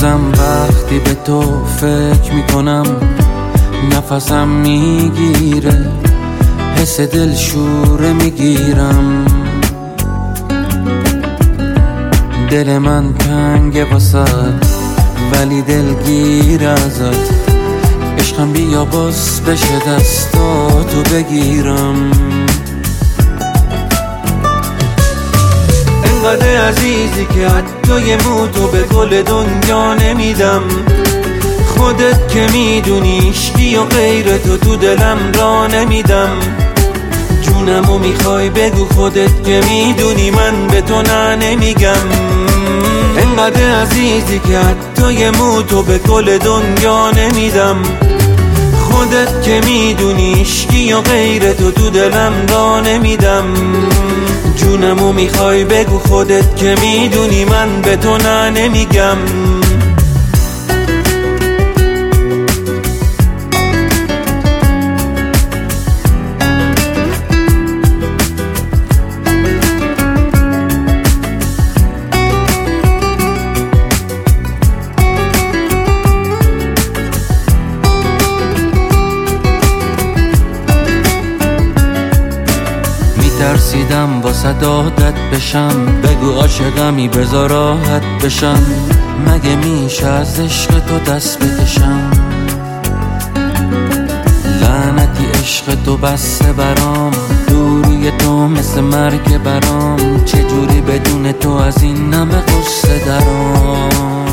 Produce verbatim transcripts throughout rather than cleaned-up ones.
هنوزم وقتی به تو فکر میکنم نفسم میگیره، حس دل شوره میگیرم. دل من تنگه واسد ولی دلگیر ازت، عشقم بیا باز بشه دستاتو بگیرم. انقدر عزیزی که حتی یه موتو به گل دنیا نمیدم. خودت که میدونی عشقی و غیر تو تو دلم را نمیدم. جونمو میخوای بگو خودت که میدونی من به تو نه نمیگم. انقدر عزیزی که حتی یه موتو به گل دنیا نمیدم. خودت که میدونی عشقی و غیر تو تو دلم را نمیدم. جونمو میخوای بگو خودت که میدونی من به تو نه نمیگم. ترسیدم واسه عادت بشم، بگو عاشقمی بذار راحت بشم. مگه میشه از عشق تو دست بکشم؟ لعنتی عشق تو بسته برام، دوری تو مثل مرگ برام. چجوری بدون تو از این نمه قصه درام؟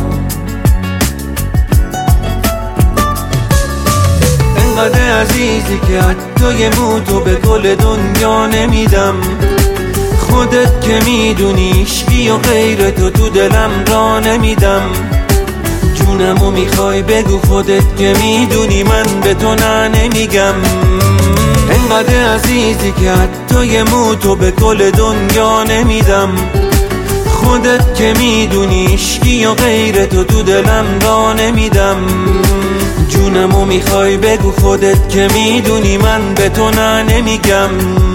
انقدر عزیزی که حتی یه موتو به گل دنیا نمیدم. خودت که میدونی عشقی و غیر تو تو دلم را نمیدم. جونمو میخوای بگو خودت که میدونی من به تو نه نمیگم. انقدر عزیزی که حتی یه موتو به گل دنیا نمیدم. خودت که میدونی عشقی و غیر تو تو دلم را نمیدم. جونمو میخوای بگو خودت که میدونی من به تو نه نمیگم.